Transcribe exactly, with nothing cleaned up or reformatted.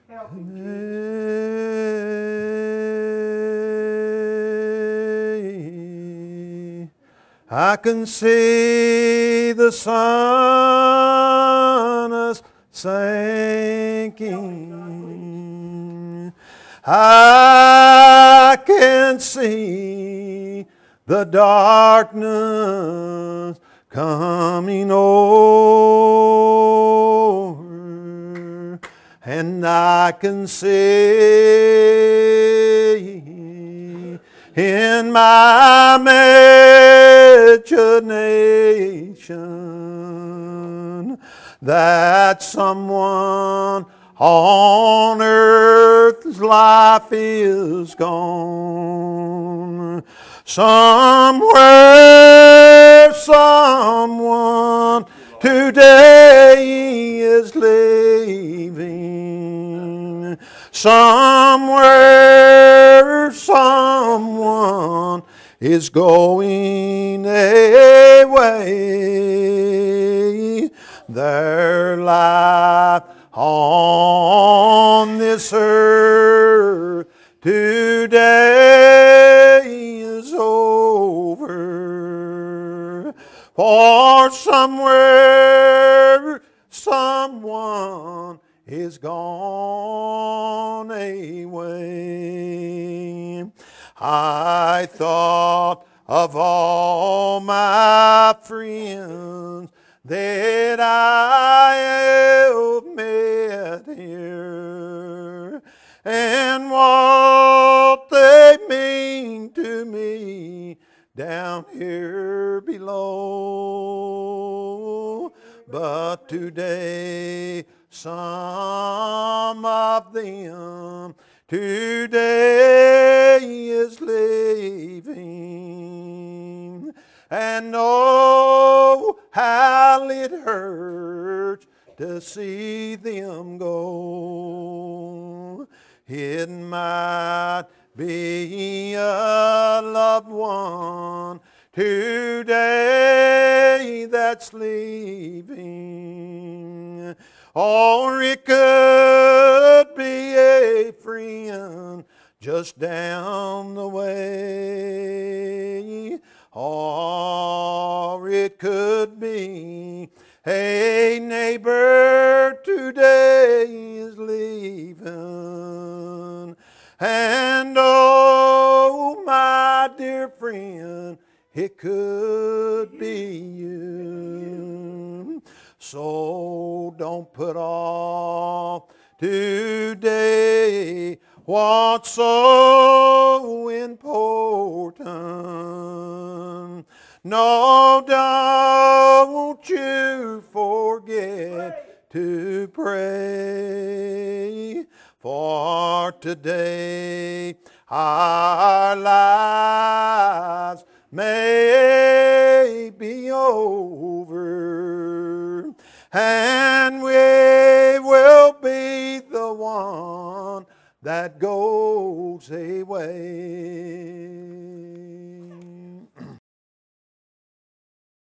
Help him, I can see the sun is sinking. I can see the darkness coming over, and I can see in my imagination that someone on earth's life is gone. Somewhere, someone today is leaving. Somewhere, someone is going away. Their life on this earth today is over. For somewhere, someone is gone away. I thought of all my friends that I have met here, and what they mean to me down here below. But today some of them today is leaving, and oh, how it hurts to see them go. It might be a loved one today that's leaving, or it could be a friend just down the way, or it could be a neighbor today is leaving. And oh, my dear friend, it could be you. So don't put off today what's so important. No, don't you forget to pray. For today our lives may be over, and we will be the one that goes away.